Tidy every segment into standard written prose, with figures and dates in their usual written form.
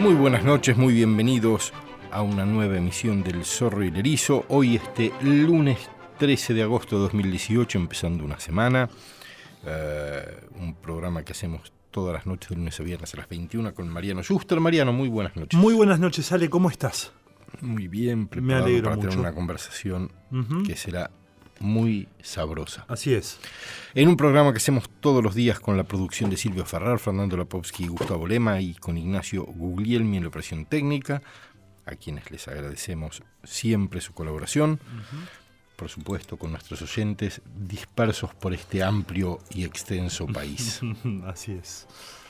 Muy buenas noches, muy bienvenidos a una nueva emisión del Zorro y el Erizo. Hoy lunes 13 de agosto de 2018, empezando una semana. Un programa que hacemos todas las noches de lunes a viernes a las 21 con Mariano Schuster. Mariano, muy buenas noches. Muy buenas noches, Ale, ¿cómo estás? Muy bien, preparado para tener una conversación que será muy sabrosa. Así es. En un programa que hacemos todos los días con la producción de Silvio Ferrar, Fernando Lapowski y Gustavo Lema, y con Ignacio Guglielmi en la operación técnica, a quienes les agradecemos siempre su colaboración. Por supuesto, con nuestros oyentes dispersos por este amplio y extenso país. Así es.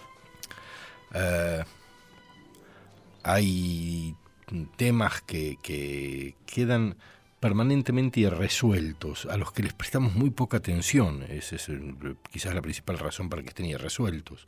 Hay temas que quedan permanentemente irresueltos, a los que les prestamos muy poca atención. Esa es quizás la principal razón para que estén irresueltos.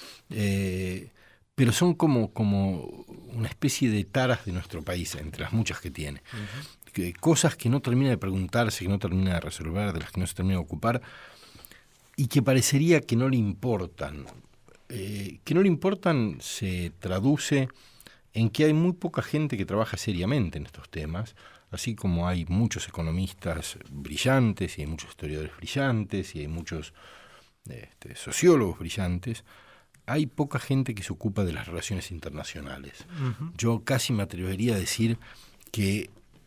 Pero son como una especie de taras de nuestro país, entre las muchas que tiene. Cosas que no termina de preguntarse, que no termina de resolver, de las que no se termina de ocupar, y que parecería que no le importan. Que no le importan se traduce en que hay muy poca gente que trabaja seriamente en estos temas, así como hay muchos economistas brillantes, y hay muchos historiadores brillantes, y hay muchos sociólogos brillantes. Hay poca gente que se ocupa de las relaciones internacionales. Yo casi me atrevería a decir que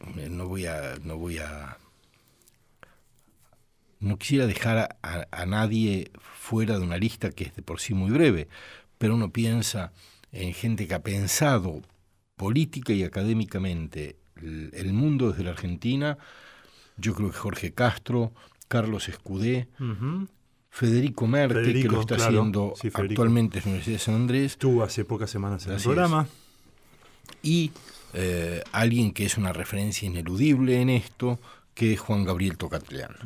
no quisiera dejar a nadie fuera de una lista que es de por sí muy breve, pero uno piensa en gente que ha pensado política y académicamente el mundo desde la Argentina. Yo creo que Jorge Castro, Carlos Escudé, Federico Merque, que lo está haciendo actualmente en la Universidad de San Andrés. Estuvo hace pocas semanas en el programa. Y alguien que es una referencia ineludible en esto, que es Juan Gabriel Tocatlián.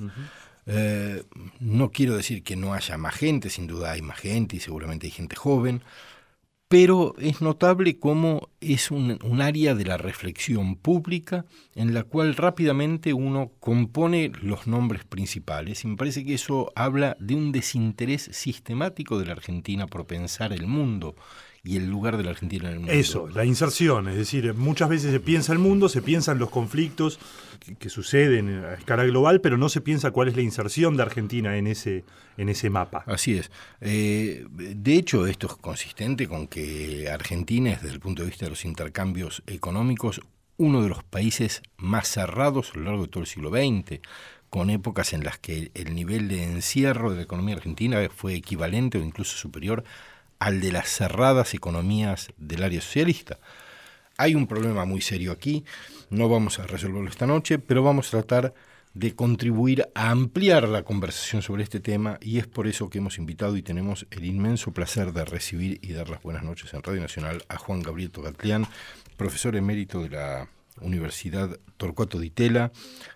No quiero decir que no haya más gente, sin duda hay más gente y seguramente hay gente joven, pero es notable cómo es un área de la reflexión pública en la cual rápidamente uno compone los nombres principales, y me parece que eso habla de un desinterés sistemático de la Argentina por pensar el mundo y el lugar de la Argentina en el mundo. Eso, la inserción, es decir, muchas veces se piensa el mundo, se piensan los conflictos que suceden a escala global, pero no se piensa cuál es la inserción de Argentina en ese mapa. Así es. De hecho, esto es consistente con que Argentina es, desde el punto de vista de los intercambios económicos, uno de los países más cerrados a lo largo de todo el siglo XX, con épocas en las que el nivel de encierro de la economía argentina fue equivalente o incluso superior al de las cerradas economías del área socialista. Hay un problema muy serio aquí, no vamos a resolverlo esta noche, pero vamos a tratar de contribuir a ampliar la conversación sobre este tema, y es por eso que hemos invitado y tenemos el inmenso placer de recibir y dar las buenas noches en Radio Nacional a Juan Gabriel Tocatlián, profesor emérito de la Universidad Torcuato Di Tella,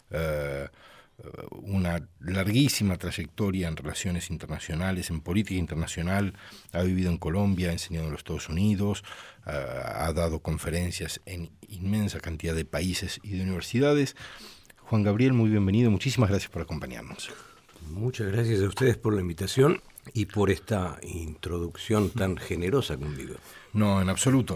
una larguísima trayectoria en relaciones internacionales, en política internacional, ha vivido en Colombia, ha enseñado en los Estados Unidos, ha dado conferencias en inmensa cantidad de países y de universidades. Juan Gabriel, muy bienvenido, muchísimas gracias por acompañarnos. Muchas gracias a ustedes por la invitación y por esta introducción tan generosa conmigo. No, en absoluto.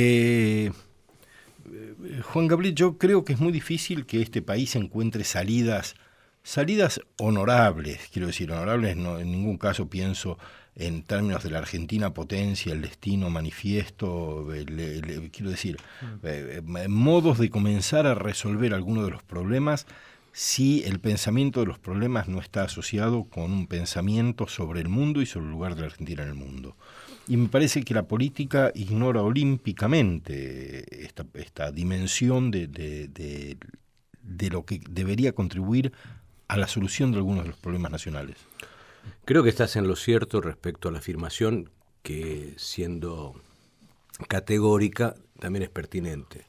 Juan Gabriel, yo creo que es muy difícil que este país encuentre salidas honorables. Quiero decir, honorables no, en ningún caso pienso en términos de la Argentina potencia, el destino manifiesto, quiero decir, modos de comenzar a resolver algunos de los problemas si el pensamiento de los problemas no está asociado con un pensamiento sobre el mundo y sobre el lugar de la Argentina en el mundo. Y me parece que la política ignora olímpicamente esta dimensión de lo que debería contribuir a la solución de algunos de los problemas nacionales. Creo que estás en lo cierto respecto a la afirmación que, siendo categórica, también es pertinente.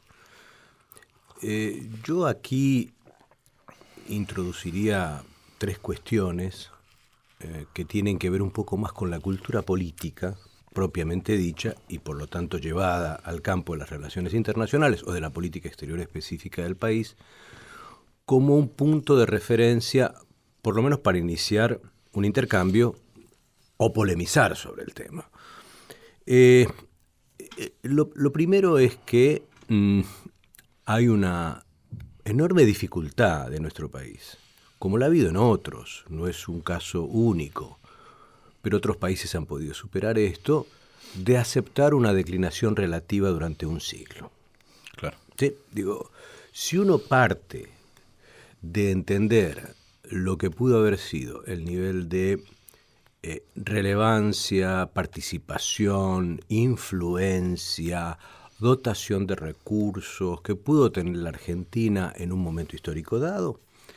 Yo aquí introduciría tres cuestiones que tienen que ver un poco más con la cultura política propiamente dicha y por lo tanto llevada al campo de las relaciones internacionales o de la política exterior específica del país, como un punto de referencia, por lo menos para iniciar un intercambio o polemizar sobre el tema. Lo primero es que hay una enorme dificultad de nuestro país, como la ha habido en otros, no es un caso único, pero otros países han podido superar esto, de aceptar una declinación relativa durante un siglo. Claro. ¿Sí? Digo, si uno parte de entender lo que pudo haber sido el nivel de relevancia, participación, influencia, dotación de recursos que pudo tener la Argentina en un momento histórico dado,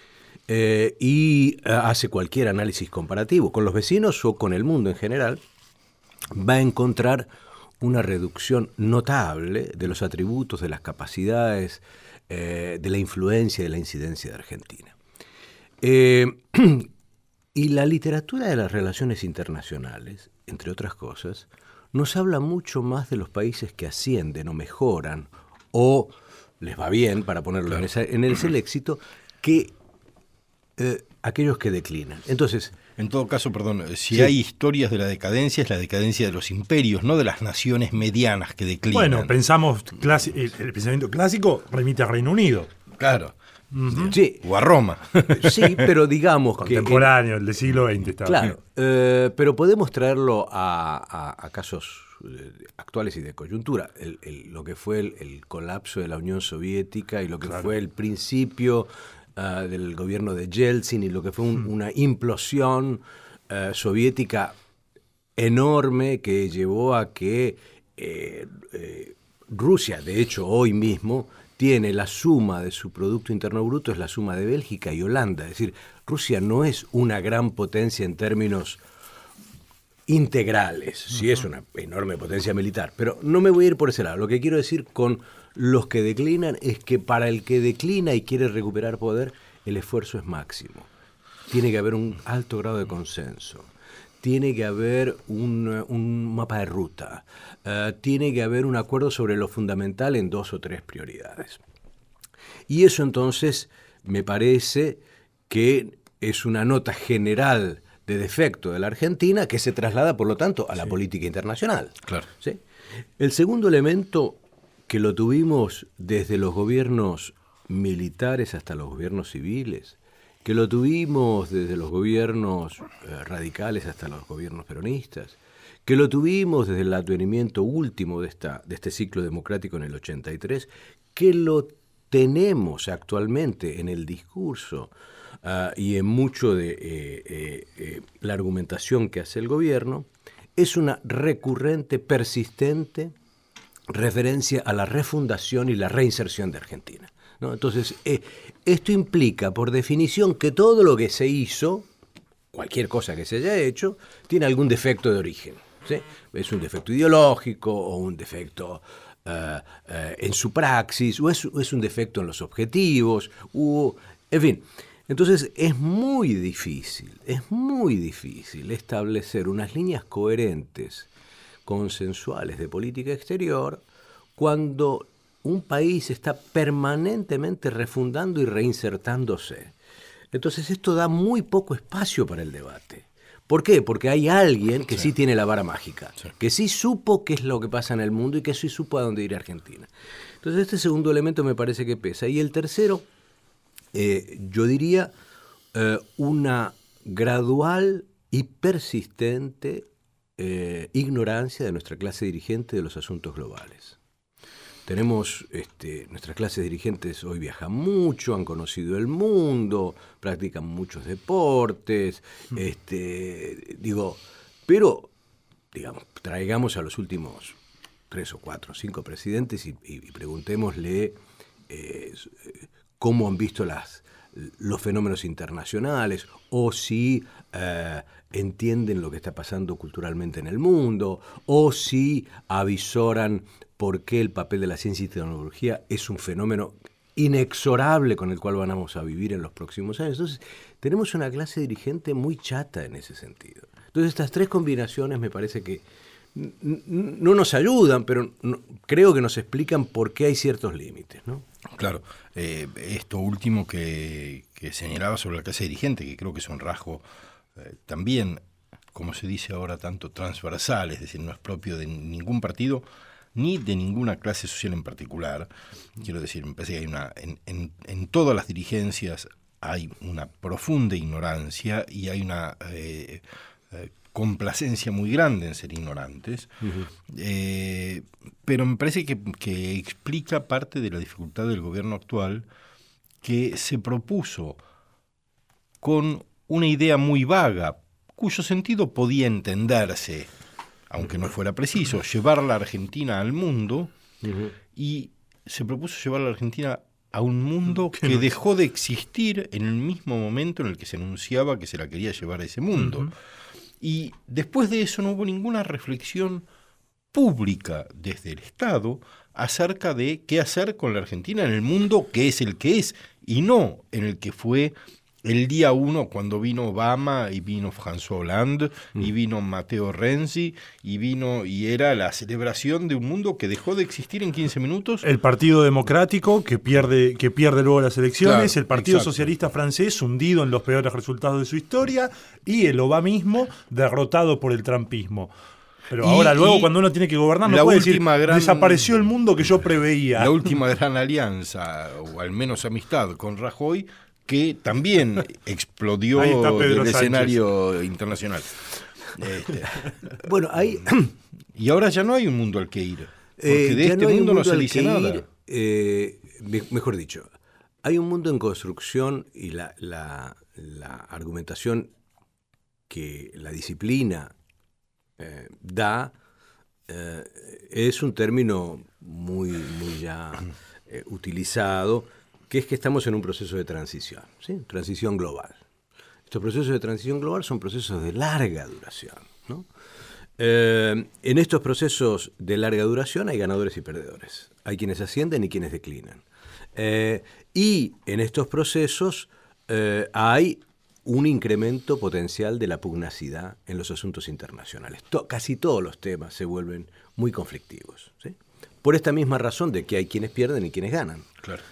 y hace cualquier análisis comparativo con los vecinos o con el mundo en general, va a encontrar una reducción notable de los atributos, de las capacidades, de la influencia y de la incidencia de Argentina. Y la literatura de las relaciones internacionales, entre otras cosas, nos habla mucho más de los países que ascienden o mejoran o les va bien, para ponerlo en el éxito, que aquellos que declinan. Entonces, en todo caso, perdón, si hay historias de la decadencia, es la decadencia de los imperios, no de las naciones medianas que declinan. Bueno, pensamos, el pensamiento clásico remite a Reino Unido. Claro. Sí. O a Roma. Sí, pero digamos contemporáneo, el del siglo XX. Claro, pero podemos traerlo a casos actuales y de coyuntura. Lo que fue el colapso de la Unión Soviética y lo que fue el principio del gobierno de Yeltsin y lo que fue una implosión soviética enorme que llevó a que Rusia, de hecho hoy mismo, tiene la suma de su Producto Interno Bruto, es la suma de Bélgica y Holanda. Es decir, Rusia no es una gran potencia en términos integrales, sí es una enorme potencia militar, pero no me voy a ir por ese lado. Lo que quiero decir con los que declinan es que para el que declina y quiere recuperar poder, el esfuerzo es máximo. Tiene que haber un alto grado de consenso. Tiene que haber un mapa de ruta, tiene que haber un acuerdo sobre lo fundamental en 2 o 3 prioridades. Y eso entonces me parece que es una nota general de defecto de la Argentina que se traslada, por lo tanto, a la política internacional. Claro. ¿Sí? El segundo elemento, que lo tuvimos desde los gobiernos militares hasta los gobiernos civiles, que lo tuvimos desde los gobiernos radicales hasta los gobiernos peronistas, que lo tuvimos desde el advenimiento último de este ciclo democrático en el 83, que lo tenemos actualmente en el discurso y en mucho de la argumentación que hace el gobierno, es una recurrente, persistente referencia a la refundación y la reinserción de Argentina, ¿no? Entonces, esto implica, por definición, que todo lo que se hizo, cualquier cosa que se haya hecho, tiene algún defecto de origen, ¿sí? Es un defecto ideológico o un defecto en su praxis, o es un defecto en los objetivos, en fin. Entonces, es muy difícil establecer unas líneas coherentes, consensuales de política exterior, cuando un país está permanentemente refundando y reinsertándose. Entonces esto da muy poco espacio para el debate. ¿Por qué? Porque hay alguien que sí tiene la vara mágica, que sí supo qué es lo que pasa en el mundo y que sí supo a dónde ir Argentina. Entonces este segundo elemento me parece que pesa. Y el tercero, yo diría, una gradual y persistente ignorancia de nuestra clase dirigente de los asuntos globales. Tenemos, nuestras clases dirigentes hoy viajan mucho, han conocido el mundo, practican muchos deportes, pero, digamos, traigamos a los últimos 3 o 4 o 5 presidentes y preguntémosle cómo han visto los fenómenos internacionales o si entienden lo que está pasando culturalmente en el mundo o si avisoran por qué el papel de la ciencia y tecnología es un fenómeno inexorable con el cual vamos a vivir en los próximos años. Entonces, tenemos una clase dirigente muy chata en ese sentido. Entonces, estas 3 combinaciones me parece que no nos ayudan, pero creo que nos explican por qué hay ciertos límites, ¿no? Claro, esto último que señalaba sobre la clase dirigente, que creo que es un rasgo también, como se dice ahora, tanto transversal, es decir, no es propio de ningún partido, ni de ninguna clase social en particular. Quiero decir, me parece que hay en todas las dirigencias hay una profunda ignorancia y hay una complacencia muy grande en ser ignorantes, pero me parece que explica parte de la dificultad del gobierno actual, que se propuso con una idea muy vaga, cuyo sentido podía entenderse, aunque no fuera preciso, llevar la Argentina al mundo, y se propuso llevar a la Argentina a un mundo que dejó de existir en el mismo momento en el que se anunciaba que se la quería llevar a ese mundo. Y después de eso no hubo ninguna reflexión pública desde el Estado acerca de qué hacer con la Argentina en el mundo que es el que es, y no en el que fue el día 1 cuando vino Obama y vino François Hollande y vino Matteo Renzi y era la celebración de un mundo que dejó de existir en 15 minutos. El Partido Democrático que pierde luego las elecciones, claro, el Partido exacto. Socialista francés hundido en los peores resultados de su historia y el obamismo derrotado por el trumpismo. Pero ahora luego cuando uno tiene que gobernar no puede decir desapareció el mundo que yo preveía. La última gran alianza, o al menos amistad con Rajoy, que también explodió del escenario internacional. Bueno, hay... Y ahora ya no hay un mundo al que ir, porque de este mundo no se dice nada. Mejor dicho, hay un mundo en construcción y la argumentación que la disciplina da es un término muy ya utilizado, que es que estamos en un proceso de transición, ¿sí? Transición global. Estos procesos de transición global son procesos de larga duración, ¿no? En estos procesos de larga duración hay ganadores y perdedores. Hay quienes ascienden y quienes declinan. Y en estos procesos hay un incremento potencial de la pugnacidad en los asuntos internacionales. Casi todos los temas se vuelven muy conflictivos, ¿sí? Por esta misma razón de que hay quienes pierden y quienes ganan. Claro.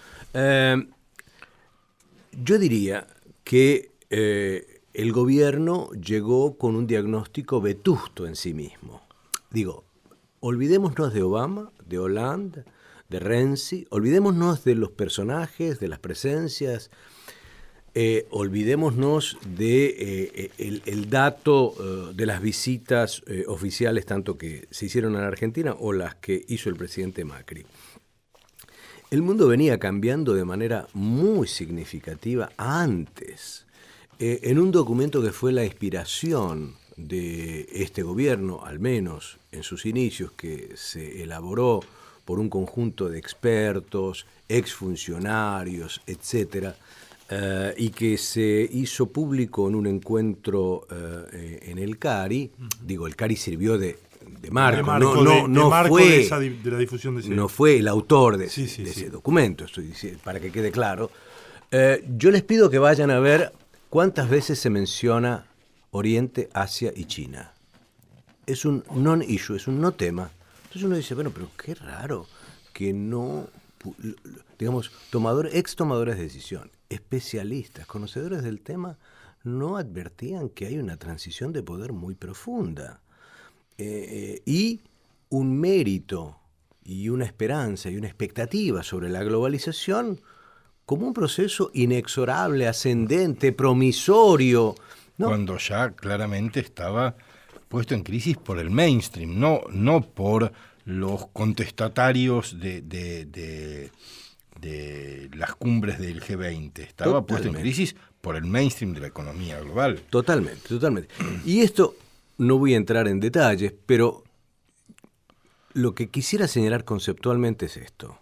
Yo diría que el gobierno llegó con un diagnóstico vetusto en sí mismo. Digo, olvidémonos de Obama, de Hollande, de Renzi, olvidémonos de los personajes, de las presencias, olvidémonos de el dato de las visitas oficiales, tanto que se hicieron a la Argentina o las que hizo el presidente Macri. El mundo venía cambiando de manera muy significativa antes. En un documento que fue la inspiración de este gobierno, al menos en sus inicios, que se elaboró por un conjunto de expertos, exfuncionarios, etcétera, y que se hizo público en un encuentro en el CARI. Digo, el CARI sirvió de marco, no fue de la difusión de ese. No fue el autor de ese documento, estoy diciendo, para que quede claro. Yo les pido que vayan a ver cuántas veces se menciona Oriente, Asia y China. Es un non-issue, es un no tema. Entonces uno dice, bueno, pero qué raro que no, digamos, ex tomadores de decisión, especialistas, conocedores del tema, no advertían que hay una transición de poder muy profunda. Y un mérito y una esperanza y una expectativa sobre la globalización como un proceso inexorable, ascendente, promisorio, ¿no? Cuando ya claramente estaba puesto en crisis por el mainstream, no por los contestatarios de las cumbres del G20. Estaba puesto en crisis por el mainstream de la economía global. Totalmente. Y esto, no voy a entrar en detalles, pero lo que quisiera señalar conceptualmente es esto.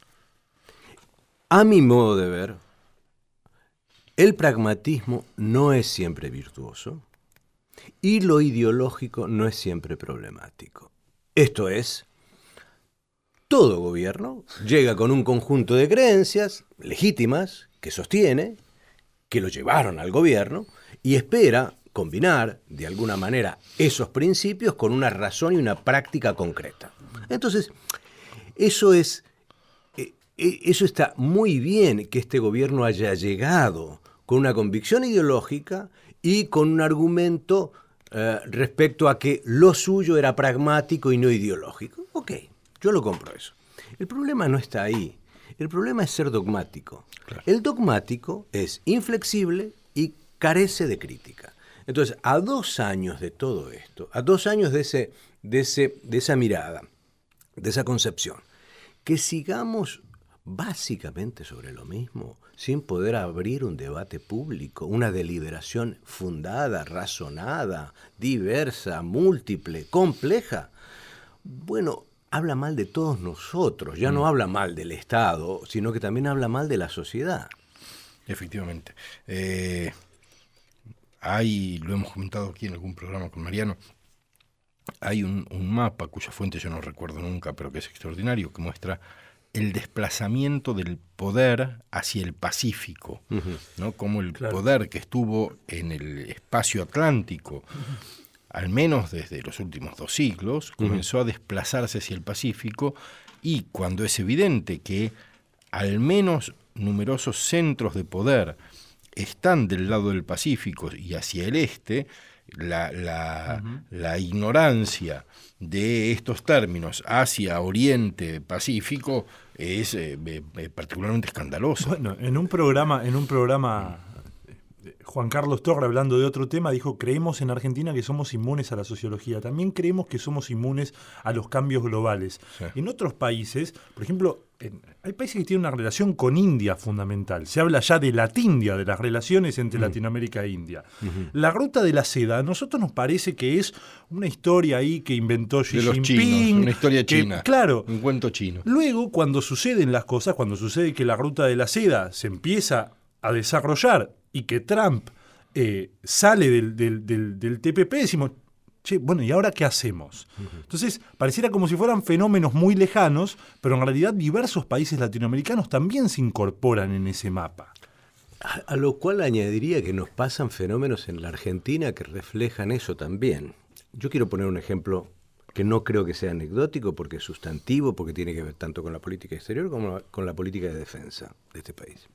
A mi modo de ver, el pragmatismo no es siempre virtuoso y lo ideológico no es siempre problemático. Esto es, todo gobierno llega con un conjunto de creencias legítimas que sostiene, que lo llevaron al gobierno y espera combinar de alguna manera esos principios con una razón y una práctica concreta. Entonces, eso está muy bien que este gobierno haya llegado con una convicción ideológica y con un argumento respecto a que lo suyo era pragmático y no ideológico. Ok, Yo lo compro eso. El problema no está ahí. El problema es ser dogmático. Claro. El dogmático es inflexible y carece de crítica. Entonces, a 2 años de todo esto, a 2 años de esa mirada, de esa concepción, que sigamos básicamente sobre lo mismo, sin poder abrir un debate público, una deliberación fundada, razonada, diversa, múltiple, compleja, bueno, habla mal de todos nosotros, ya no habla mal del Estado, sino que también habla mal de la sociedad. Efectivamente. Lo hemos comentado aquí en algún programa con Mariano, hay un mapa cuya fuente yo no recuerdo nunca, pero que es extraordinario, que muestra el desplazamiento del poder hacia el Pacífico, ¿no? Como el poder que estuvo en el espacio atlántico, al menos desde los últimos 2 siglos, comenzó a desplazarse hacia el Pacífico, y cuando es evidente que al menos numerosos centros de poder están del lado del Pacífico y hacia el este, la ignorancia de estos términos hacia Oriente Pacífico es particularmente escandalosa. Bueno, en un programa Juan Carlos Torre, hablando de otro tema, dijo: creemos en Argentina que somos inmunes a la sociología, también creemos que somos inmunes a los cambios globales. Sí. En otros países, por ejemplo, hay países que tienen una relación con India fundamental. Se habla ya de Latindia, de las relaciones entre Latinoamérica e India. La ruta de la seda, a nosotros nos parece que es una historia ahí que inventó Xi Jinping. Chinos, una historia china. Claro. Un cuento chino. Luego, cuando suceden las cosas, cuando sucede que la ruta de la seda se empieza a desarrollar y que Trump sale del TPP, decimos, che, bueno, ¿y ahora qué hacemos? Entonces, pareciera como si fueran fenómenos muy lejanos, pero en realidad diversos países latinoamericanos también se incorporan en ese mapa. A lo cual añadiría que nos pasan fenómenos en la Argentina que reflejan eso también. Yo quiero poner un ejemplo que no creo que sea anecdótico, porque es sustantivo, porque tiene que ver tanto con la política exterior como con la política de defensa de este país.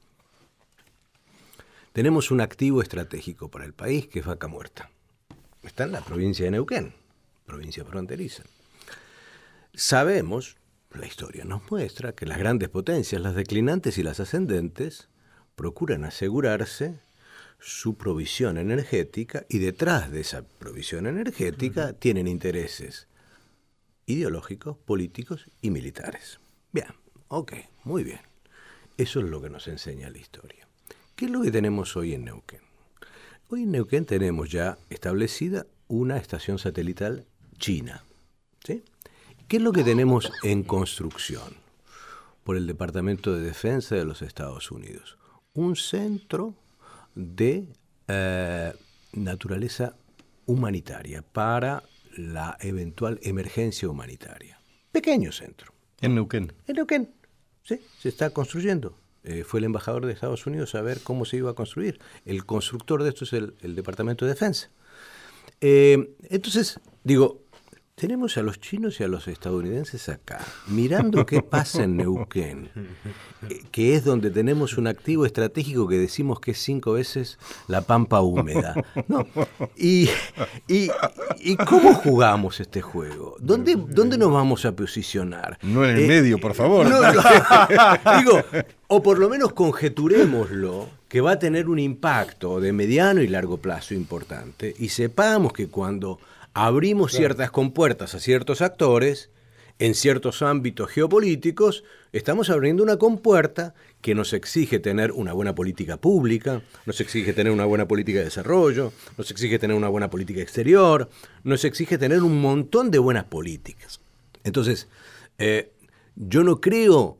Tenemos un activo estratégico para el país que es Vaca Muerta. Está en la provincia de Neuquén, provincia fronteriza. Sabemos, la historia nos muestra, que las grandes potencias, las declinantes y las ascendentes, procuran asegurarse su provisión energética, y detrás de esa provisión energética tienen intereses ideológicos, políticos y militares. Bien, ok, muy bien. Eso es lo que nos enseña la historia. ¿Qué es lo que tenemos hoy en Neuquén? Hoy en Neuquén tenemos ya establecida una estación satelital china, ¿sí? ¿Qué es lo que tenemos en construcción por el Departamento de Defensa de los Estados Unidos? Un centro de naturaleza humanitaria para la eventual emergencia humanitaria. Pequeño centro. En Neuquén. En Neuquén, sí, se está construyendo. Fue el embajador de Estados Unidos a ver cómo se iba a construir. El constructor de esto es el Departamento de Defensa. Entonces, digo, tenemos a los chinos y a los estadounidenses acá, mirando qué pasa en Neuquén, que es donde tenemos un activo estratégico que decimos que es 5 veces la pampa húmeda, ¿no? ¿Y cómo jugamos este juego? ¿Dónde nos vamos a posicionar? No en el medio, por favor. Digo, o por lo menos conjeturémoslo, que va a tener un impacto de mediano y largo plazo importante, y sepamos que cuando abrimos ciertas compuertas a ciertos actores, en ciertos ámbitos geopolíticos, estamos abriendo una compuerta que nos exige tener una buena política pública, nos exige tener una buena política de desarrollo, nos exige tener una buena política exterior, nos exige tener un montón de buenas políticas. Entonces, yo no creo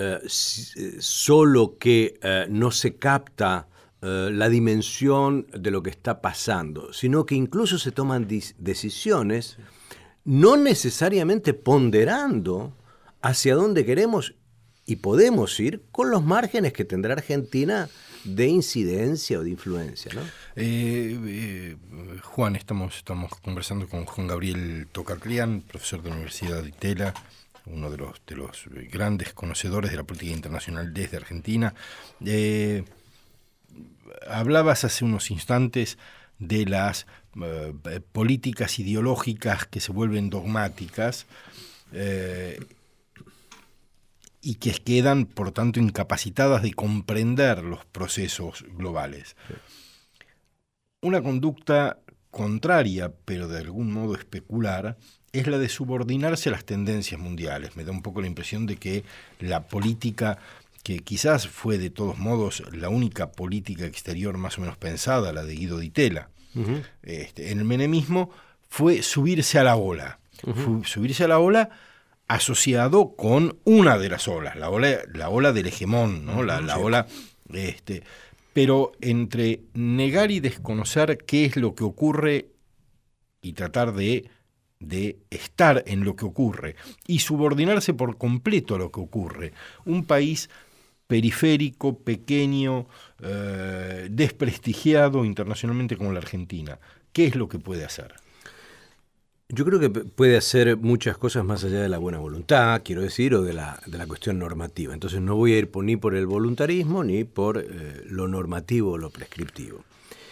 solo que no se capta la dimensión de lo que está pasando, sino que incluso se toman decisiones no necesariamente ponderando hacia dónde queremos y podemos ir con los márgenes que tendrá Argentina de incidencia o de influencia, ¿no? Juan, estamos conversando con Juan Gabriel Tocatlián, profesor de la Universidad de Itela, uno de los grandes conocedores de la política internacional desde Argentina. Hablabas hace unos instantes de las políticas ideológicas que se vuelven dogmáticas. y que quedan, por tanto, incapacitadas de comprender los procesos globales. Sí. Una conducta contraria, pero de algún modo especular, es la de subordinarse a las tendencias mundiales. Me da un poco la impresión de que la política, que quizás fue de todos modos la única política exterior más o menos pensada, la de Guido Di Tella, en el menemismo, fue subirse a la ola. Subirse a la ola asociado con una de las olas, la ola del hegemón, ¿no? La ola, pero entre negar y desconocer qué es lo que ocurre y tratar de estar en lo que ocurre y subordinarse por completo a lo que ocurre. Un país periférico, pequeño, desprestigiado internacionalmente como la Argentina, ¿qué es lo que puede hacer? Yo creo que puede hacer muchas cosas más allá de la buena voluntad, quiero decir, o de la cuestión normativa. Entonces no voy a ir ni por el voluntarismo ni por lo normativo o lo prescriptivo.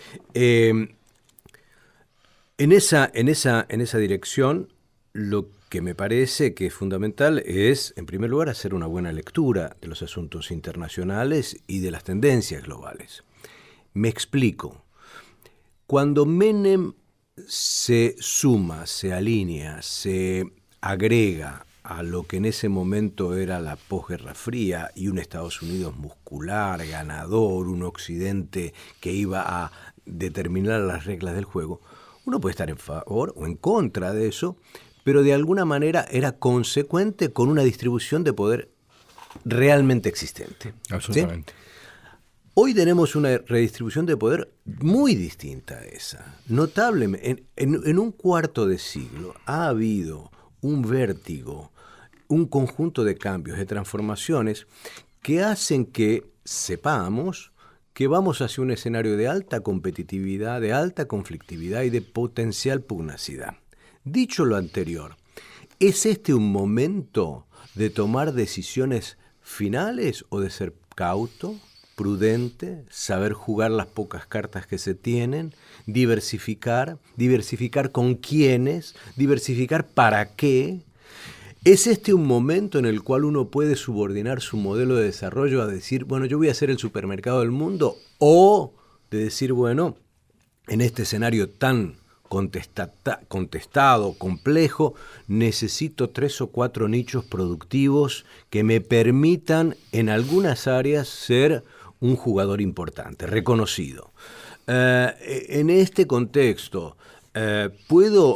En esa dirección, lo que me parece que es fundamental es, en primer lugar, hacer una buena lectura de los asuntos internacionales y de las tendencias globales. Me explico. Cuando Menem se suma, se alinea, se agrega a lo que en ese momento era la posguerra fría y un Estados Unidos muscular, ganador, un Occidente que iba a determinar las reglas del juego, uno puede estar en favor o en contra de eso, pero de alguna manera era consecuente con una distribución de poder realmente existente. Absolutamente. ¿Sí? Hoy tenemos una redistribución de poder muy distinta a esa. Notablemente, en un cuarto de siglo ha habido un vértigo, un conjunto de cambios, de transformaciones que hacen que sepamos que vamos hacia un escenario de alta competitividad, de alta conflictividad y de potencial pugnacidad. Dicho lo anterior, ¿es este un momento de tomar decisiones finales o de ser cauto, prudente, saber jugar las pocas cartas que se tienen, diversificar con quiénes, diversificar para qué? ¿Es este un momento en el cual uno puede subordinar su modelo de desarrollo a decir, bueno, yo voy a ser el supermercado del mundo? O de decir, bueno, en este escenario tan contestado, complejo, necesito 3 o 4 nichos productivos que me permitan en algunas áreas ser un jugador importante, reconocido. En este contexto, ¿puedo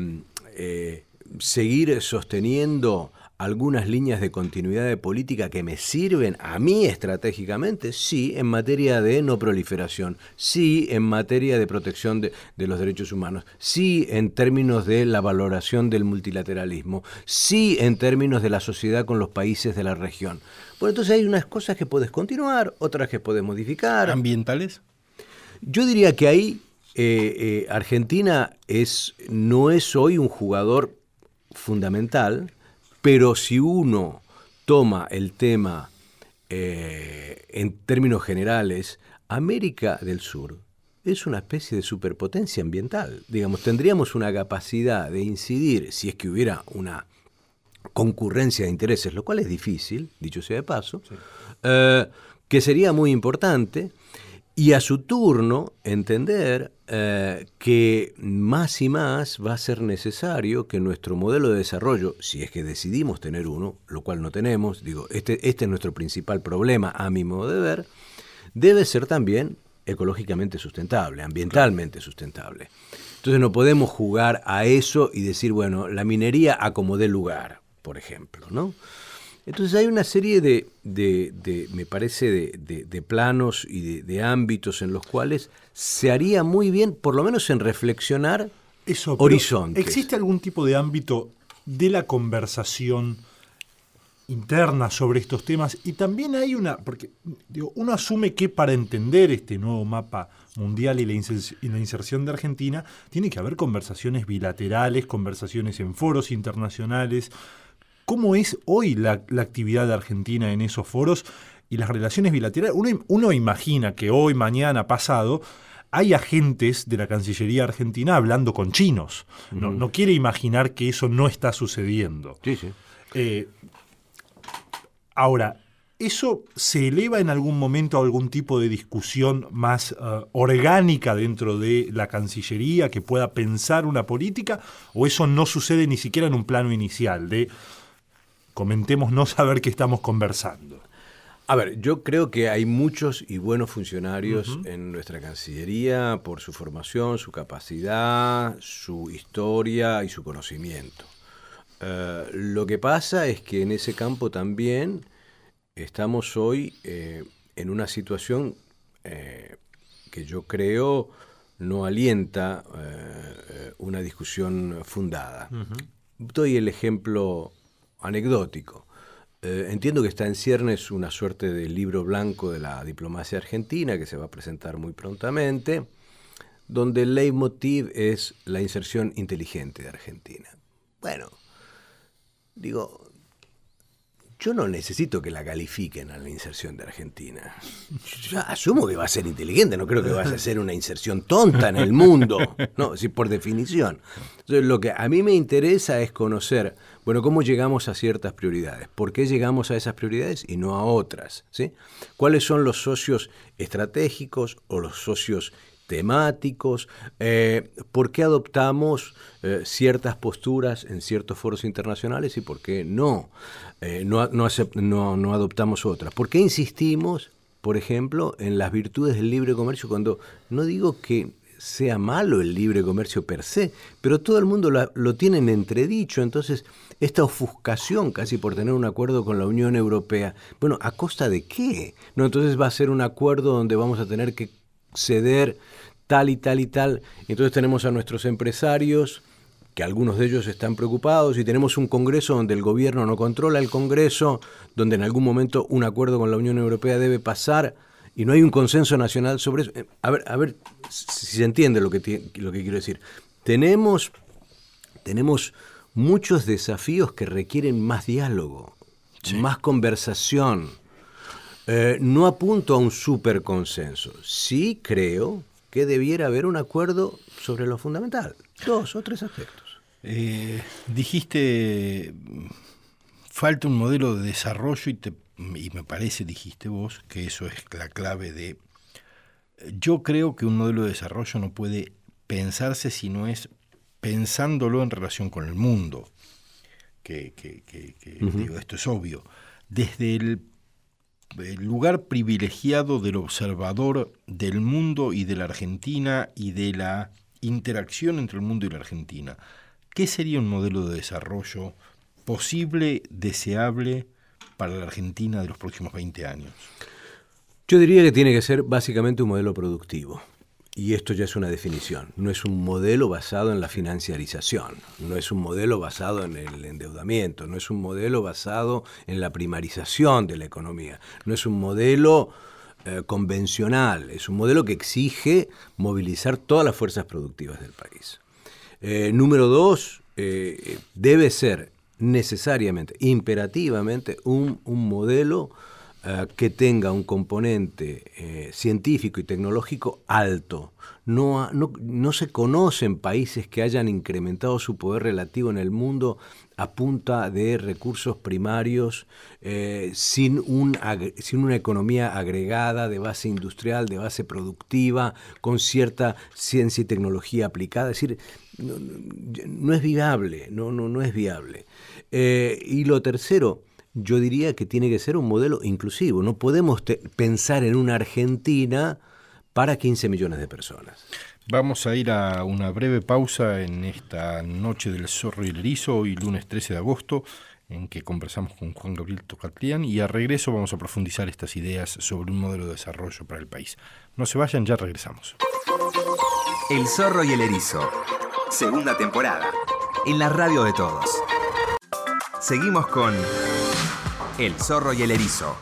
seguir sosteniendo algunas líneas de continuidad de política que me sirven a mí estratégicamente? Sí, en materia de no proliferación, sí, en materia de protección de los derechos humanos, sí, en términos de la valoración del multilateralismo, sí, en términos de la sociedad con los países de la región. Bueno, entonces hay unas cosas que puedes continuar, otras que puedes modificar. ¿Ambientales? Yo diría que ahí Argentina no es hoy un jugador fundamental, pero si uno toma el tema en términos generales, América del Sur es una especie de superpotencia ambiental. Digamos, tendríamos una capacidad de incidir, si es que hubiera una concurrencia de intereses, lo cual es difícil, dicho sea de paso, sí, que sería muy importante, y a su turno entender que más y más va a ser necesario que nuestro modelo de desarrollo, si es que decidimos tener uno, lo cual no tenemos, digo, este es nuestro principal problema a mi modo de ver, debe ser también ecológicamente sustentable, ambientalmente sustentable. Entonces no podemos jugar a eso y decir, bueno, la minería a como dé lugar, por ejemplo, ¿no? Entonces hay una serie me parece, de planos y de ámbitos en los cuales se haría muy bien, por lo menos en reflexionar horizontes. ¿Existe algún tipo de ámbito de la conversación interna sobre estos temas? Y también hay porque uno asume que para entender este nuevo mapa mundial y la inserción de Argentina, tiene que haber conversaciones bilaterales, conversaciones en foros internacionales. ¿Cómo es hoy la actividad de Argentina en esos foros y las relaciones bilaterales? Uno imagina que hoy, mañana, pasado, hay agentes de la Cancillería argentina hablando con chinos. Uh-huh. No quiere imaginar que eso no está sucediendo. Sí, sí. Ahora, ¿eso se eleva en algún momento a algún tipo de discusión más orgánica dentro de la Cancillería que pueda pensar una política? ¿O eso no sucede ni siquiera en un plano inicial de comentemos no saber qué estamos conversando? A ver, yo creo que hay muchos y buenos funcionarios en nuestra Cancillería por su formación, su capacidad, su historia y su conocimiento. Lo que pasa es que en ese campo también estamos hoy en una situación que yo creo no alienta una discusión fundada. Doy el ejemplo anecdótico. Entiendo que está en ciernes una suerte de libro blanco de la diplomacia argentina que se va a presentar muy prontamente, donde el leitmotiv es la inserción inteligente de Argentina. Bueno, digo, yo no necesito que la califiquen a la inserción de Argentina. Yo asumo que va a ser inteligente, no creo que vaya a ser una inserción tonta en el mundo, no, sí, por definición. Entonces, lo que a mí me interesa es conocer, bueno, cómo llegamos a ciertas prioridades, por qué llegamos a esas prioridades y no a otras, ¿sí? ¿Cuáles son los socios estratégicos o los socios temáticos? ¿Por qué adoptamos ciertas posturas en ciertos foros internacionales y por qué no adoptamos otras? ¿Por qué insistimos, por ejemplo, en las virtudes del libre comercio cuando no digo que sea malo el libre comercio per se, pero todo el mundo lo tiene en entredicho? Entonces, esta ofuscación casi por tener un acuerdo con la Unión Europea, bueno, ¿a costa de qué? No, entonces va a ser un acuerdo donde vamos a tener que ceder tal y tal y tal. Entonces tenemos a nuestros empresarios, que algunos de ellos están preocupados, y tenemos un Congreso donde el gobierno no controla el Congreso, donde en algún momento un acuerdo con la Unión Europea debe pasar, y no hay un consenso nacional sobre eso. A ver si se entiende lo que quiero decir. Tenemos muchos desafíos que requieren más diálogo, sí, más conversación. No apunto a un superconsenso. Sí creo que debiera haber un acuerdo sobre lo fundamental. 2 o 3 aspectos. Dijiste, falta un modelo de desarrollo y me parece, dijiste vos, que eso es la clave de... Yo creo que un modelo de desarrollo no puede pensarse si no es pensándolo en relación con el mundo. Digo, esto es obvio. Desde el lugar privilegiado del observador del mundo y de la Argentina y de la interacción entre el mundo y la Argentina, ¿qué sería un modelo de desarrollo posible, deseable para la Argentina de los próximos 20 años? Yo diría que tiene que ser básicamente un modelo productivo. Y esto ya es una definición. No es un modelo basado en la financiarización, no es un modelo basado en el endeudamiento, no es un modelo basado en la primarización de la economía, no es un modelo convencional, es un modelo que exige movilizar todas las fuerzas productivas del país. Número 2, debe ser necesariamente, imperativamente, un modelo que tenga un componente científico y tecnológico alto. No se conocen países que hayan incrementado su poder relativo en el mundo a punta de recursos primarios, sin una economía agregada de base industrial, de base productiva, con cierta ciencia y tecnología aplicada. Es decir, no es viable, no es viable. Y lo tercero, yo diría que tiene que ser un modelo inclusivo. No podemos pensar en una Argentina para 15 millones de personas. Vamos a ir a una breve pausa en esta noche del Zorro y el Erizo, hoy lunes 13 de agosto, en que conversamos con Juan Gabriel Tocatlián, y a regreso vamos a profundizar estas ideas sobre un modelo de desarrollo para el país. No se vayan, ya regresamos. El Zorro y el Erizo, segunda temporada, en la radio de todos. Seguimos con El Zorro y el Erizo.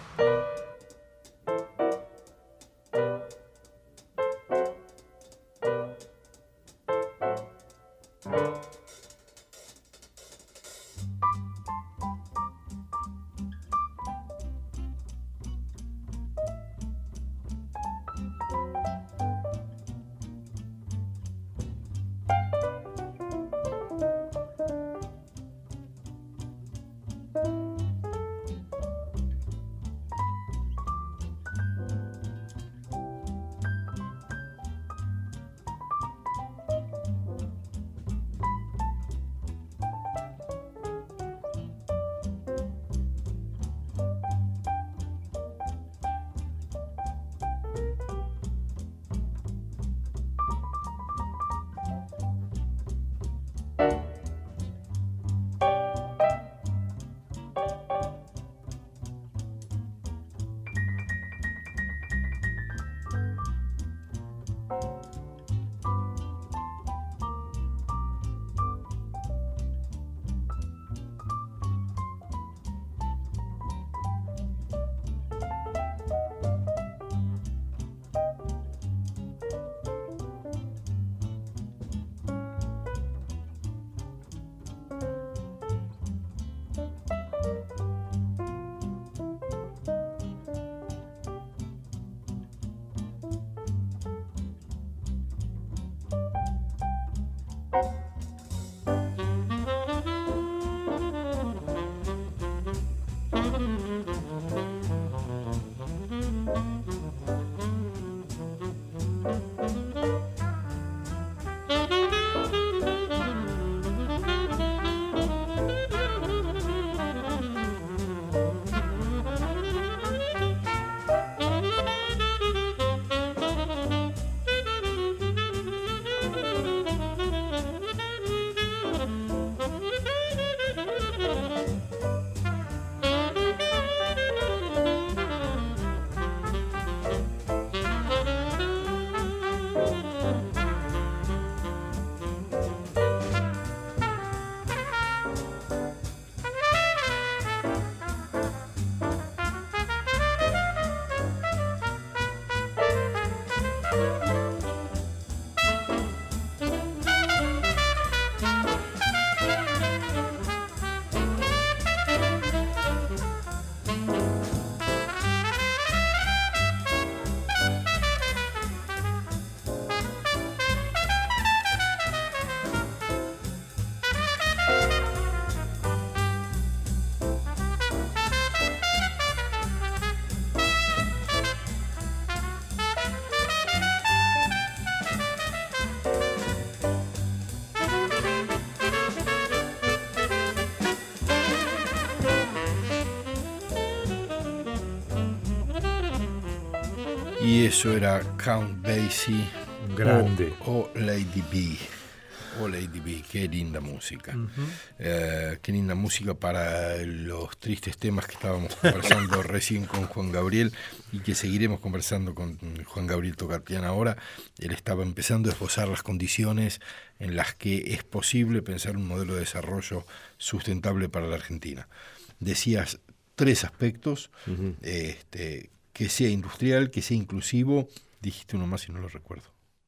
Y eso era Count Basie. Grande. O Lady B. Oh, Lady B, qué linda música. Qué linda música para los tristes temas que estábamos conversando recién con Juan Gabriel y que seguiremos conversando con Juan Gabriel Tocatian ahora. Él estaba empezando a esbozar las condiciones en las que es posible pensar un modelo de desarrollo sustentable para la Argentina. Decías 3 aspectos, que sea industrial, que sea inclusivo, dijiste uno más y no lo recuerdo.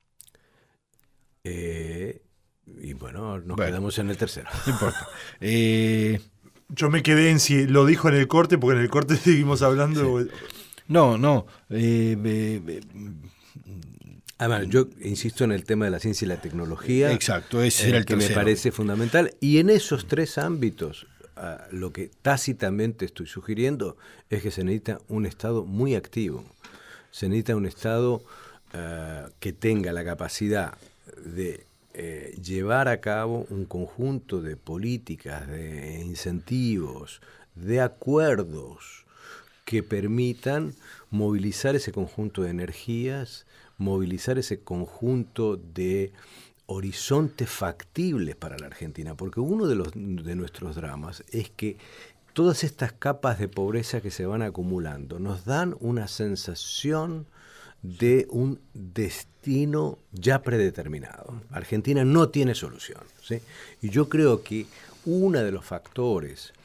Y bueno, quedamos en el tercero. No importa. Yo me quedé en si lo dijo en el corte, porque en el corte seguimos hablando. Sí. No. Además, yo insisto en el tema de la ciencia y la tecnología. Exacto, ese era el que tercero. Me parece fundamental. Y en esos 3 ámbitos, lo que tácitamente estoy sugiriendo es que se necesita un Estado muy activo. Se necesita un Estado que tenga la capacidad de llevar a cabo un conjunto de políticas, de incentivos, de acuerdos que permitan movilizar ese conjunto de energías, movilizar ese conjunto de horizontes factibles para la Argentina, porque uno de nuestros dramas es que todas estas capas de pobreza que se van acumulando nos dan una sensación de un destino ya predeterminado. Argentina no tiene solución, ¿sí? Y yo creo que uno de los factores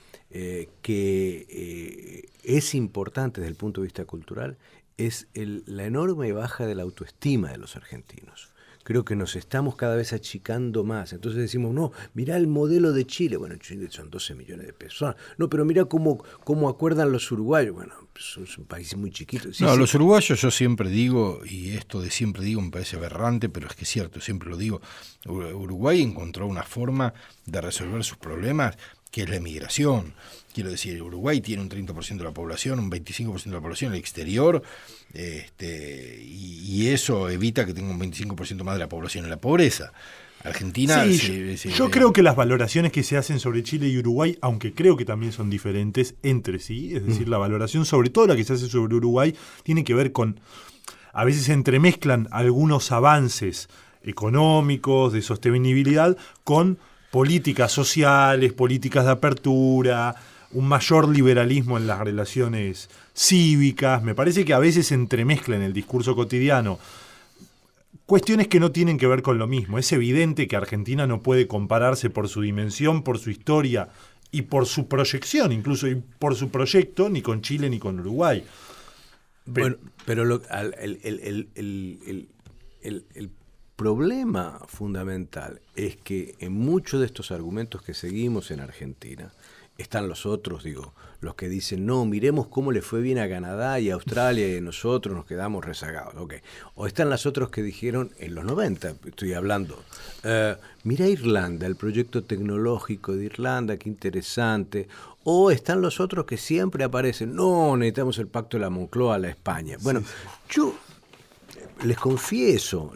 que es importante desde el punto de vista cultural es la enorme baja de la autoestima de los argentinos. Creo que nos estamos cada vez achicando más. Entonces decimos, no, mirá el modelo de Chile. Bueno, Chile son 12 millones de personas. No, pero mirá cómo acuerdan los uruguayos. Bueno, es un país muy chiquito. Sí, los uruguayos, yo siempre digo, y esto de siempre digo me parece aberrante, pero es que es cierto, siempre lo digo, Uruguay encontró una forma de resolver sus problemas que es la emigración. Quiero decir, Uruguay tiene un 30% de la población, un 25% de la población en el exterior, y eso evita que tenga un 25% más de la población en la pobreza. Argentina... Yo creo que las valoraciones que se hacen sobre Chile y Uruguay, aunque creo que también son diferentes entre sí, es decir, la valoración, sobre todo la que se hace sobre Uruguay, tiene que ver con... A veces se entremezclan algunos avances económicos, de sostenibilidad, con políticas sociales, políticas de apertura, un mayor liberalismo en las relaciones cívicas. Me parece que a veces se entremezcla en el discurso cotidiano cuestiones que no tienen que ver con lo mismo. Es evidente que Argentina no puede compararse por su dimensión, por su historia y por su proyección, incluso y por su proyecto, ni con Chile ni con Uruguay. Bueno, pero el problema fundamental es que en muchos de estos argumentos que seguimos en Argentina están los otros, los que dicen, no, miremos cómo le fue bien a Canadá y a Australia y nosotros nos quedamos rezagados. Okay. O están los otros que dijeron, en los 90, estoy hablando, mira Irlanda, el proyecto tecnológico de Irlanda, qué interesante. O están los otros que siempre aparecen, no, necesitamos el pacto de la Moncloa a la España. Bueno, yo les confieso,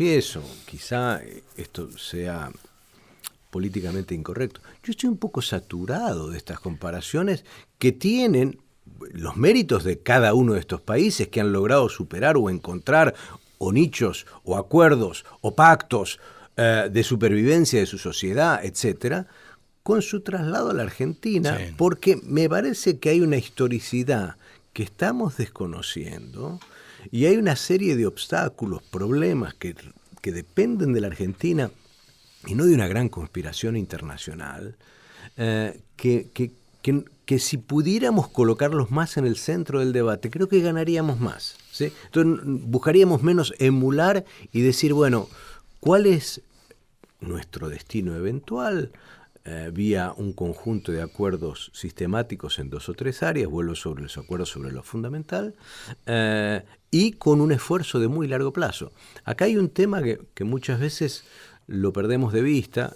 quizá esto sea políticamente incorrecto, yo estoy un poco saturado de estas comparaciones que tienen los méritos de cada uno de estos países que han logrado superar o encontrar o nichos o acuerdos o pactos de supervivencia de su sociedad, etcétera, con su traslado a la Argentina, sí. Porque me parece que hay una historicidad que estamos desconociendo y hay una serie de obstáculos, problemas que dependen de la Argentina y no de una gran conspiración internacional, que si pudiéramos colocarlos más en el centro del debate, creo que ganaríamos más, ¿sí? Entonces buscaríamos menos emular y decir, bueno, ¿cuál es nuestro destino eventual? Vía un conjunto de acuerdos sistemáticos en 2 o 3 áreas, vuelvo sobre los acuerdos sobre lo fundamental, y con un esfuerzo de muy largo plazo. Acá hay un tema que muchas veces lo perdemos de vista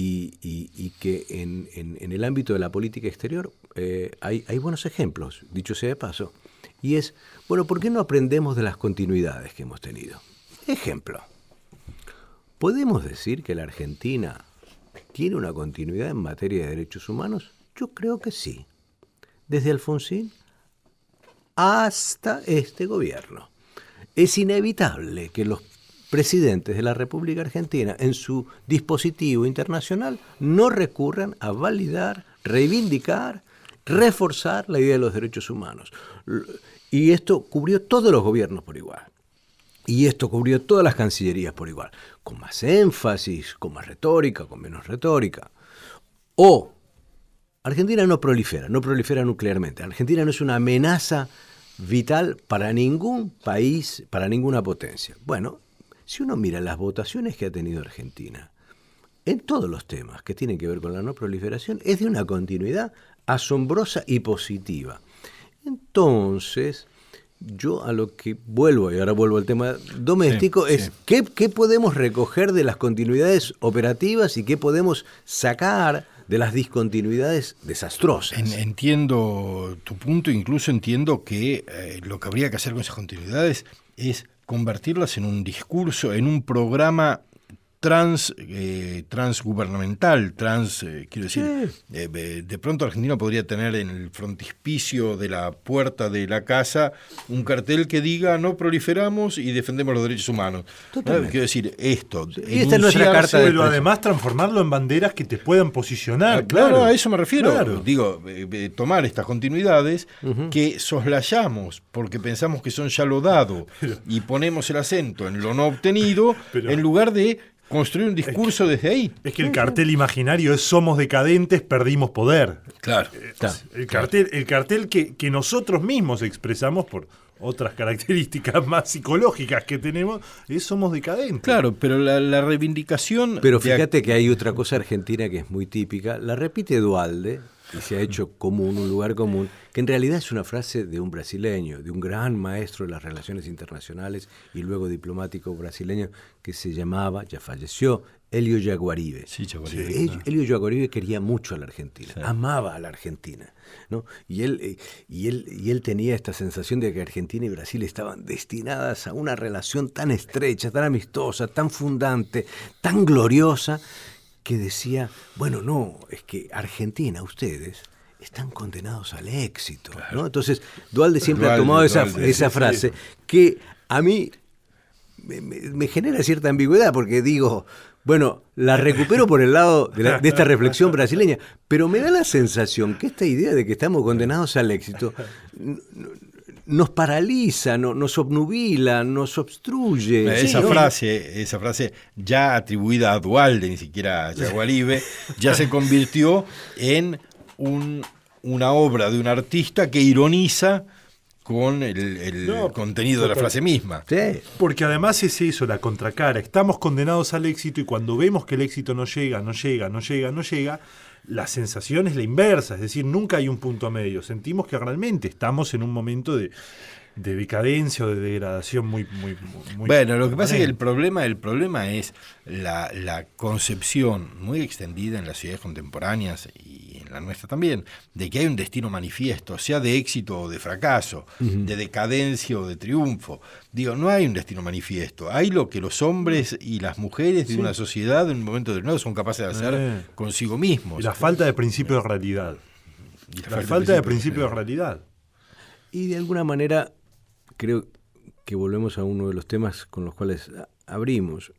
y que en el ámbito de la política exterior hay buenos ejemplos, dicho sea de paso, y es, bueno, ¿por qué no aprendemos de las continuidades que hemos tenido? Ejemplo, ¿podemos decir que la Argentina tiene una continuidad en materia de derechos humanos? Yo creo que sí, desde Alfonsín hasta este gobierno. es inevitable que los presidentes de la República Argentina, en su dispositivo internacional, no recurran a validar, reivindicar, reforzar la idea de los derechos humanos. Y esto cubrió todos los gobiernos por igual. Y esto cubrió todas las cancillerías por igual, con más énfasis, con más retórica, con menos retórica. O Argentina no prolifera nuclearmente. Argentina no es una amenaza vital para ningún país, para ninguna potencia. Bueno, si uno mira las votaciones que ha tenido Argentina en todos los temas que tienen que ver con la no proliferación, es de una continuidad asombrosa y positiva. Entonces, yo a lo que vuelvo, y ahora vuelvo al tema doméstico, es ¿qué podemos recoger de las continuidades operativas y qué podemos sacar de las discontinuidades desastrosas? Entiendo tu punto, incluso entiendo que lo que habría que hacer con esas continuidades es convertirlas en un discurso, en un programa transgubernamental, quiero decir, de pronto Argentina podría tener en el frontispicio de la puerta de la casa un cartel que diga no proliferamos y defendemos los derechos humanos. Quiero decir, esto. Y esta es nuestra carta, pero además transformarlo en banderas que te puedan posicionar. Claro, a eso me refiero. Claro. Digo, tomar estas continuidades que soslayamos porque pensamos que son ya lo dado y ponemos el acento en lo no obtenido en lugar de construir un discurso desde ahí. Es que el cartel imaginario es somos decadentes, perdimos poder. Claro. El cartel que nosotros mismos expresamos por otras características más psicológicas que tenemos, es somos decadentes. Claro, pero la reivindicación... Pero fíjate que hay otra cosa argentina que es muy típica, la repite Duhalde, y se ha hecho común, un lugar común, que en realidad es una frase de un brasileño, de un gran maestro de las relaciones internacionales y luego diplomático brasileño que se llamaba, ya falleció, Hélio Jaguaribe. Sí, Jaguaribe. Hélio Jaguaribe quería mucho a la Argentina, amaba a la Argentina, ¿no? Y él tenía esta sensación de que Argentina y Brasil estaban destinadas a una relación tan estrecha, tan amistosa, tan fundante, tan gloriosa, que decía, bueno, no, es que Argentina, ustedes están condenados al éxito, ¿no? Entonces, Duhalde siempre ha tomado esa frase que a mí me genera cierta ambigüedad, porque digo, bueno, la recupero por el lado de esta reflexión brasileña, pero me da la sensación que esta idea de que estamos condenados al éxito nos paraliza, nos obnubila, nos obstruye. Esa frase ya atribuida a Duhalde, ni siquiera a Jaguaribe, ya se convirtió en una obra de un artista que ironiza con el contenido de la frase misma. Sí. Porque además es eso, la contracara. Estamos condenados al éxito y cuando vemos que el éxito no llega, la sensación es la inversa, es decir, nunca hay un punto medio. Sentimos que realmente estamos en un momento de decadencia o de degradación muy bueno, lo que pasa es que el problema es la concepción muy extendida en las ciudades contemporáneas y en la nuestra también, de que hay un destino manifiesto, sea de éxito o de fracaso, de decadencia o de triunfo. Digo, no hay un destino manifiesto, hay lo que los hombres y las mujeres de una sociedad en un momento determinado son capaces de hacer consigo mismos. Y la falta de principio de realidad. La falta de principio de realidad. Y de alguna manera creo que volvemos a uno de los temas con los cuales abrimos,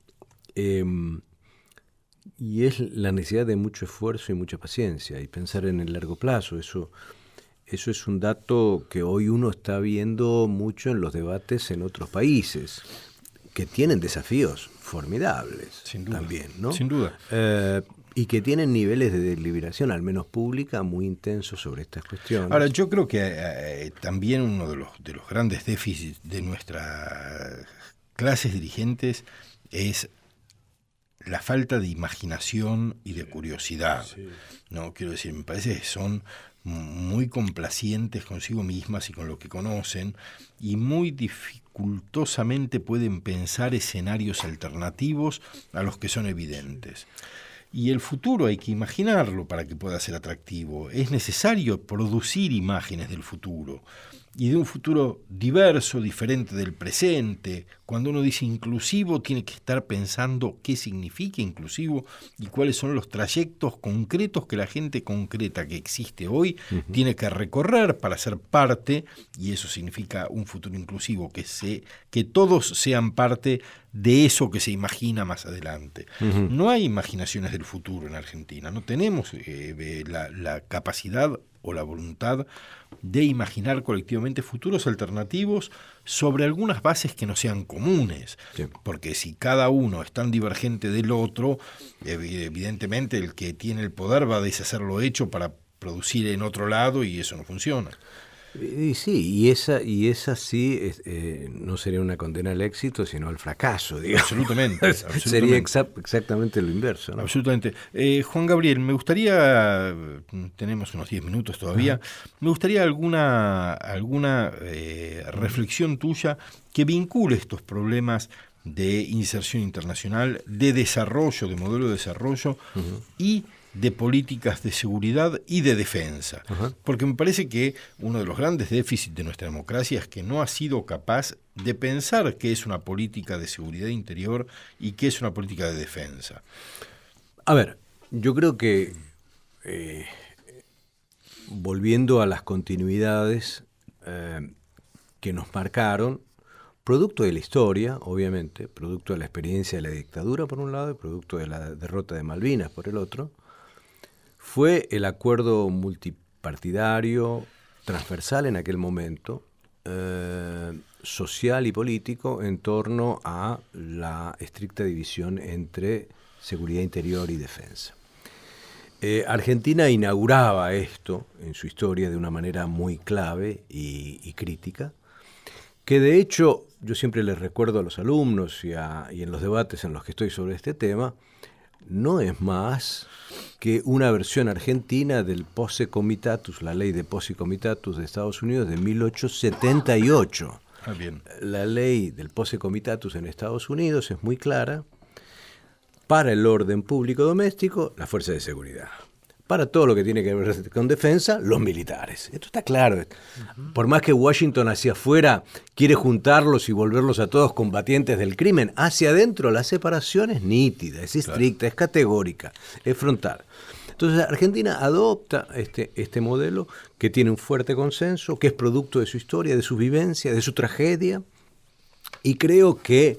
y es la necesidad de mucho esfuerzo y mucha paciencia, y pensar en el largo plazo. Eso es un dato que hoy uno está viendo mucho en los debates en otros países, que tienen desafíos formidables. Sin duda, también, ¿no? Sin duda. Y que tienen niveles de deliberación, al menos pública, muy intensos sobre estas cuestiones. Ahora, yo creo que también uno de los grandes déficits de nuestras clases dirigentes es la falta de imaginación y de curiosidad. Sí. No, quiero decir, me parece que son muy complacientes consigo mismas y con lo que conocen, y muy dificultosamente pueden pensar escenarios alternativos a los que son evidentes. Y el futuro hay que imaginarlo para que pueda ser atractivo. Es necesario producir imágenes del futuro. y de un futuro diverso, diferente del presente. Cuando uno dice inclusivo, tiene que estar pensando qué significa inclusivo y cuáles son los trayectos concretos que la gente concreta que existe hoy tiene que recorrer para ser parte, y eso significa un futuro inclusivo, que todos sean parte de eso que se imagina más adelante. No hay imaginaciones del futuro en Argentina, no tenemos la capacidad o la voluntad de imaginar colectivamente futuros alternativos sobre algunas bases que no sean comunes, porque si cada uno es tan divergente del otro, evidentemente el que tiene el poder va a deshacer lo hecho para producir en otro lado y eso no funciona. Y sí, y esa sí no sería una condena al éxito, sino al fracaso, digamos. Absolutamente. Sería exactamente lo inverso, ¿no? Absolutamente. Juan Gabriel, me gustaría, tenemos unos 10 minutos todavía, me gustaría alguna reflexión tuya que vincule estos problemas de inserción internacional, de desarrollo, de modelo de desarrollo y de políticas de seguridad y de defensa. Porque me parece que uno de los grandes déficits de nuestra democracia es que no ha sido capaz de pensar qué es una política de seguridad interior y qué es una política de defensa. A ver, yo creo que volviendo a las continuidades que nos marcaron, producto de la historia, obviamente, producto de la experiencia de la dictadura por un lado y producto de la derrota de Malvinas por el otro, fue el acuerdo multipartidario transversal en aquel momento, social y político, en torno a la estricta división entre seguridad interior y defensa. Argentina inauguraba esto en su historia de una manera muy clave y crítica, que de hecho yo siempre les recuerdo a los alumnos y en los debates en los que estoy sobre este tema, no es más que una versión argentina del Posse Comitatus, la ley de Posse Comitatus de Estados Unidos de 1878. Bien. La ley del Posse Comitatus en Estados Unidos es muy clara. Para el orden público doméstico, la fuerza de seguridad. Para todo lo que tiene que ver con defensa, los militares. Esto está claro. Por más que Washington hacia afuera quiere juntarlos y volverlos a todos combatientes del crimen, hacia adentro la separación es nítida, es estricta, es categórica, es frontal. Entonces Argentina adopta este modelo que tiene un fuerte consenso, que es producto de su historia, de su vivencia, de su tragedia, y creo que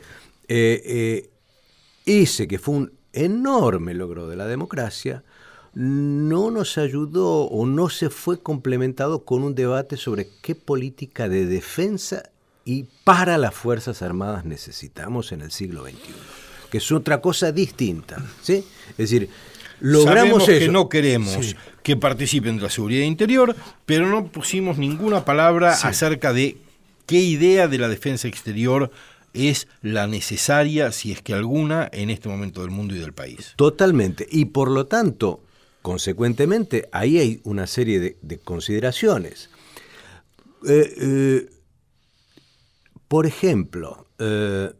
ese que fue un enorme logro de la democracia, no nos ayudó o no se fue complementado con un debate sobre qué política de defensa y para las Fuerzas Armadas necesitamos en el siglo XXI, que es otra cosa distinta, ¿sí? Es decir, logramos sabemos eso. Que no queremos que participen de la seguridad interior, pero no pusimos ninguna palabra acerca de qué idea de la defensa exterior es la necesaria, si es que alguna, en este momento del mundo y del país. Totalmente. Y por lo tanto, consecuentemente, ahí hay una serie de consideraciones. Por ejemplo, ¿qué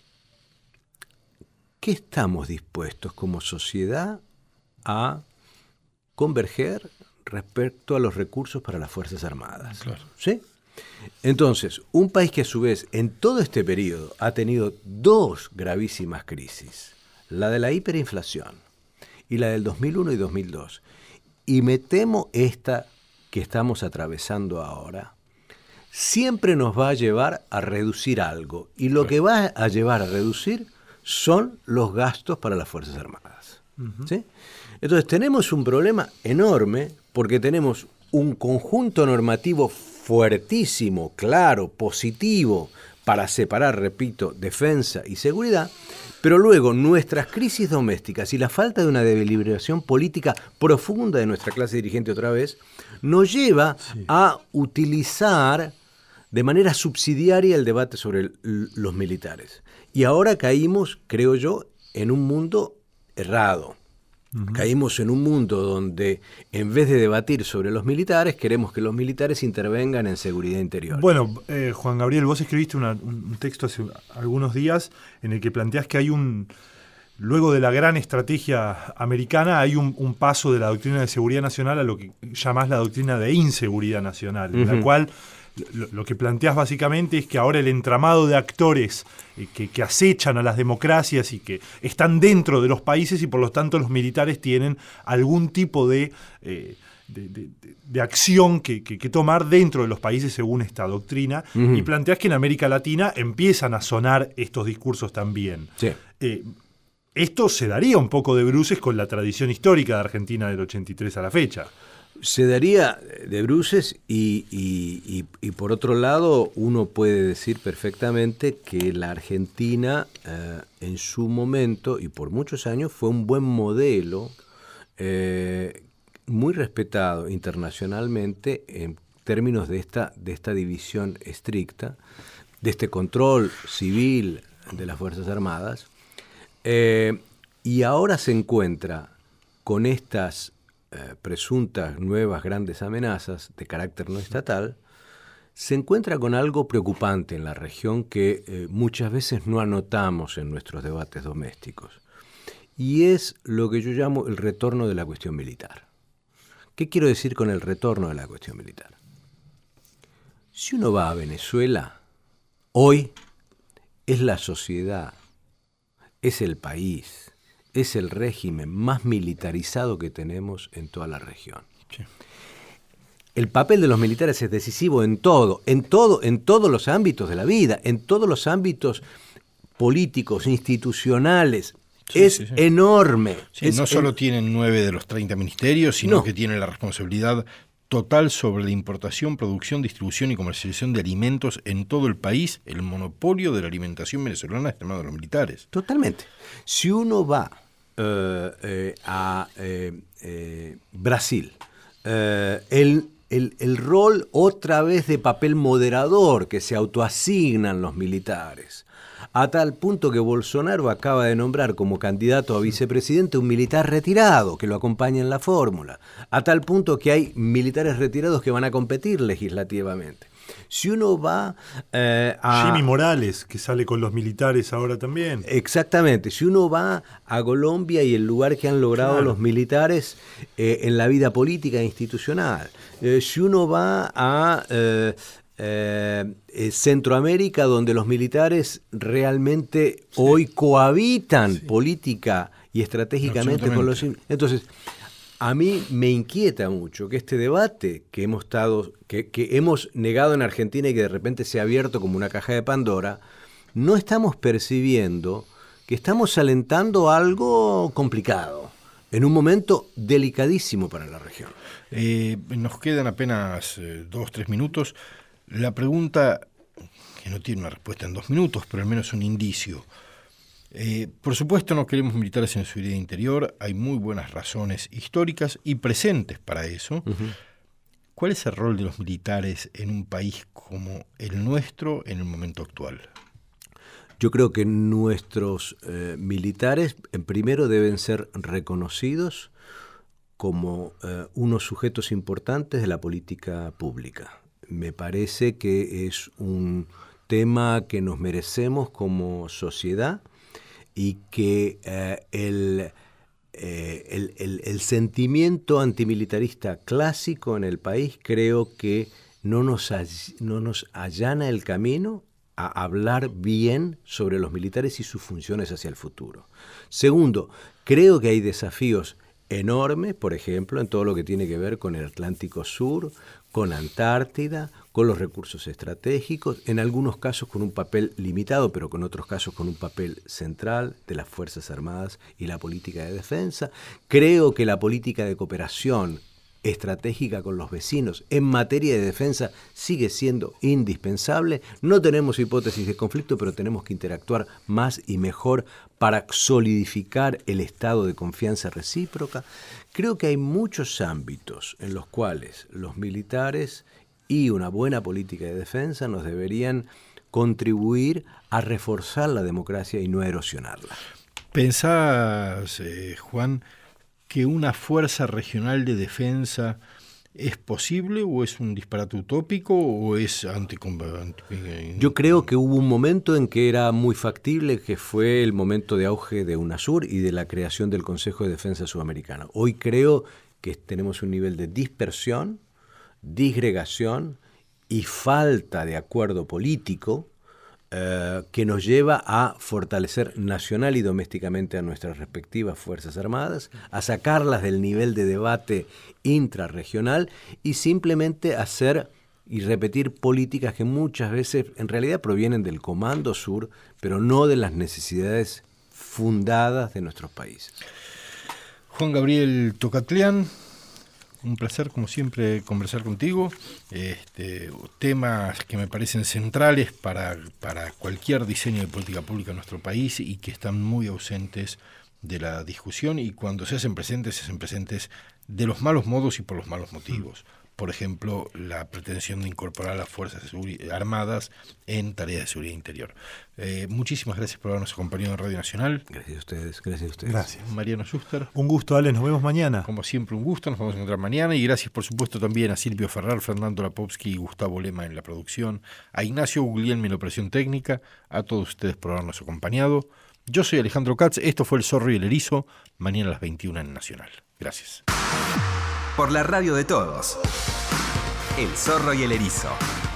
estamos dispuestos como sociedad a converger respecto a los recursos para las Fuerzas Armadas? Claro. ¿Sí? Entonces, un país que a su vez en todo este periodo ha tenido dos gravísimas crisis, la de la hiperinflación y la del 2001 y 2002, y me temo esta que estamos atravesando ahora, siempre nos va a llevar a reducir algo, y lo que va a llevar a reducir son los gastos para las Fuerzas Armadas. ¿Sí? Entonces tenemos un problema enorme porque tenemos un conjunto normativo fuertísimo, claro, positivo, para separar, repito, defensa y seguridad, pero luego nuestras crisis domésticas y la falta de una deliberación política profunda de nuestra clase dirigente otra vez, nos lleva a utilizar de manera subsidiaria el debate sobre los militares. Y ahora caímos, creo yo, en un mundo errado. Caímos en un mundo donde, en vez de debatir sobre los militares, queremos que los militares intervengan en seguridad interior. Bueno, Juan Gabriel, vos escribiste un texto hace algunos días en el que planteás que hay luego de la gran estrategia americana, hay un paso de la doctrina de seguridad nacional a lo que llamás la doctrina de inseguridad nacional, en la cual lo que planteás básicamente es que ahora el entramado de actores que acechan a las democracias y que están dentro de los países y por lo tanto los militares tienen algún tipo de acción que tomar dentro de los países según esta doctrina. Y planteás que en América Latina empiezan a sonar estos discursos también. Sí. Esto se daría un poco de bruces con la tradición histórica de Argentina del 83 a la fecha. Se daría de bruces y por otro lado uno puede decir perfectamente que la Argentina en su momento y por muchos años fue un buen modelo muy respetado internacionalmente en términos de esta división estricta, de este control civil de las Fuerzas Armadas, y ahora se encuentra con estas presuntas nuevas grandes amenazas de carácter no estatal, se encuentra con algo preocupante en la región que muchas veces no anotamos en nuestros debates domésticos, y es lo que yo llamo el retorno de la cuestión militar. ¿Qué quiero decir con el retorno de la cuestión militar? Si uno va a Venezuela, hoy es la sociedad, es el país, es el régimen más militarizado que tenemos en toda la región. Sí. El papel de los militares es decisivo en todos los ámbitos de la vida, en todos los ámbitos políticos, institucionales. Sí, es enorme. Sí, no solo tienen 9 de los 30 ministerios, sino que tienen la responsabilidad total sobre la importación, producción, distribución y comercialización de alimentos en todo el país. El monopolio de la alimentación venezolana está en manos de los militares. Totalmente. Si uno va a Brasil, el rol otra vez de papel moderador que se autoasignan los militares, a tal punto que Bolsonaro acaba de nombrar como candidato a vicepresidente un militar retirado que lo acompaña en la fórmula, a tal punto que hay militares retirados que van a competir legislativamente. Si uno va a... Jimmy Morales, que sale con los militares ahora también. Exactamente. Si uno va a Colombia y el lugar que han logrado los militares en la vida política e institucional. Si uno va a Centroamérica, donde los militares realmente hoy cohabitan política y estratégicamente con los... Entonces, a mí me inquieta mucho que este debate que hemos negado en Argentina y que de repente se ha abierto como una caja de Pandora, no estamos percibiendo que estamos alentando algo complicado en un momento delicadísimo para la región. Nos quedan apenas 2-3 minutos. La pregunta, que no tiene una respuesta en 2 minutos, pero al menos un indicio. Por supuesto no queremos militares en su vida interior, hay muy buenas razones históricas y presentes para eso. ¿Cuál es el rol de los militares en un país como el nuestro en el momento actual? Yo creo que nuestros militares, en primero, deben ser reconocidos como unos sujetos importantes de la política pública. Me parece que es un tema que nos merecemos como sociedad y que el sentimiento antimilitarista clásico en el país creo que no nos allana el camino a hablar bien sobre los militares y sus funciones hacia el futuro. Segundo, creo que hay desafíos enormes, por ejemplo, en todo lo que tiene que ver con el Atlántico Sur, con Antártida, con los recursos estratégicos, en algunos casos con un papel limitado, pero con otros casos con un papel central de las Fuerzas Armadas y la política de defensa. Creo que la política de cooperación estratégica con los vecinos en materia de defensa sigue siendo indispensable. No tenemos hipótesis de conflicto, pero tenemos que interactuar más y mejor para solidificar el estado de confianza recíproca. Creo que hay muchos ámbitos en los cuales los militares y una buena política de defensa nos deberían contribuir a reforzar la democracia y no a erosionarla. ¿Pensás, Juan, que una fuerza regional de defensa es posible o es un disparate utópico o es Yo creo que hubo un momento en que era muy factible, que fue el momento de auge de UNASUR y de la creación del Consejo de Defensa Sudamericano. Hoy creo que tenemos un nivel de dispersión, disgregación y falta de acuerdo político que nos lleva a fortalecer nacional y domésticamente a nuestras respectivas Fuerzas Armadas, a sacarlas del nivel de debate intrarregional y simplemente hacer y repetir políticas que muchas veces en realidad provienen del Comando Sur, pero no de las necesidades fundadas de nuestros países. Juan Gabriel Tocatlián, un placer como siempre conversar contigo. Temas que me parecen centrales para cualquier diseño de política pública en nuestro país y que están muy ausentes de la discusión, y cuando se hacen presentes de los malos modos y por los malos motivos. Por ejemplo, la pretensión de incorporar a las Fuerzas Armadas en tareas de seguridad interior. Muchísimas gracias por habernos acompañado en Radio Nacional. Gracias a ustedes, gracias a ustedes. Gracias. Mariano Schuster. Un gusto, Ale, nos vemos mañana. Como siempre, un gusto, nos vamos a encontrar mañana. Y gracias, por supuesto, también a Silvio Ferrar, Fernando Lapovsky y Gustavo Lema en la producción, a Ignacio Guglielmi en la operación técnica, a todos ustedes por habernos acompañado. Yo soy Alejandro Katz, esto fue El Zorro y el Erizo, mañana a las 21 en Nacional. Gracias. Por la radio de todos. El Zorro y el Erizo.